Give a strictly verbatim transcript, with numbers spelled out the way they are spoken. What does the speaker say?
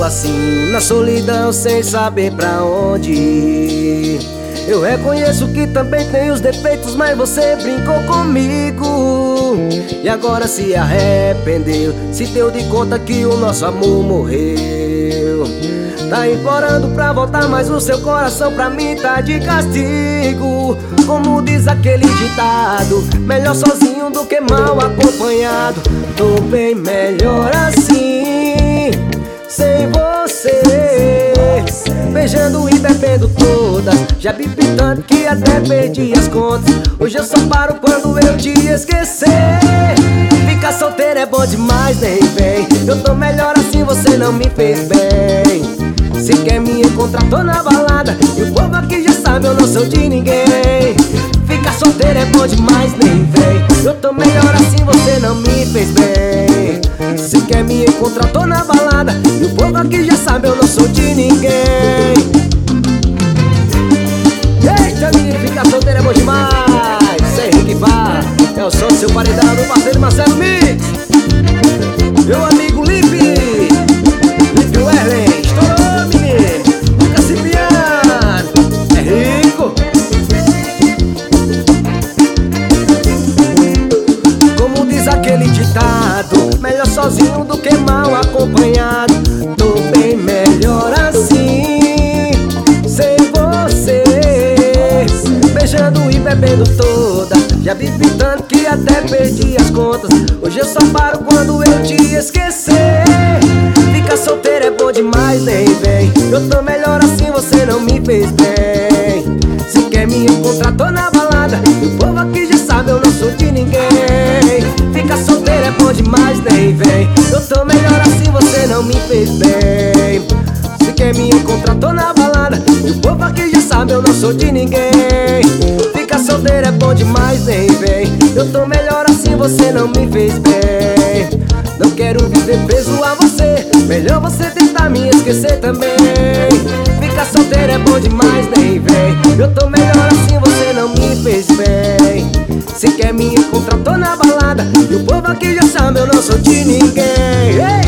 assim, na solidão sem saber pra onde ir. Eu reconheço que também tem os defeitos, mas você brincou comigo e agora se arrependeu, se deu de conta que o nosso amor morreu. Tá implorando pra voltar, mas o seu coração pra mim tá de castigo. Como diz aquele ditado, melhor sozinho do que mal acompanhado. Tô bem melhor assim, sem você, beijando e bebendo todas. Já bebi tanto que até perdi as contas. Hoje eu só paro quando eu te esquecer. Ficar solteiro é bom demais, nem vem. Eu tô melhor assim, você não me fez bem. Se quer me encontrar, tô na balada e o povo aqui já sabe, eu não sou de ninguém. Ficar solteiro é bom demais, nem vem. Eu tô melhor assim, você não me fez bem. Se quer me encontrar, tô na balada e o povo aqui já sabe, eu não sou de ninguém. Eita, menino, ficar solteiro é bom demais. Sem Henrique Vá, é o som do seu paredão, do parceiro Marcelo Mix. Meu amigo Lipe, Lipe Werlen, estourou, menino. Nunca se piano, é rico. Como diz aquele ditado, melhor sozinho do que mal acompanhado. Tô bem melhor assim, sem você, beijando e bebendo toda. Já bebi tanto que até perdi as contas. Hoje eu só paro quando eu te esquecer. Ficar solteiro é bom demais, nem vem. Eu tô melhor assim, você não me fez bem. Se quer me encontrar, tô na balada e o povo aqui já sabe, eu não sou de ninguém. Ficar solteiro é bom demais, nem vem. Eu tô melhor assim, você não me fez bem. Se quer me encontrar, tô na balada e o povo aqui já sabe, eu não sou de ninguém. Ficar solteiro é bom demais, nem vem. Eu tô melhor assim, você não me fez bem. Não quero viver preso a você, melhor você tentar me esquecer também. Ficar solteiro é bom demais, nem vem. Eu tô melhor assim, você não me fez bem. Se quer me encontrar, tô na balada e o povo aqui já sabe, eu não sou de ninguém. Ei!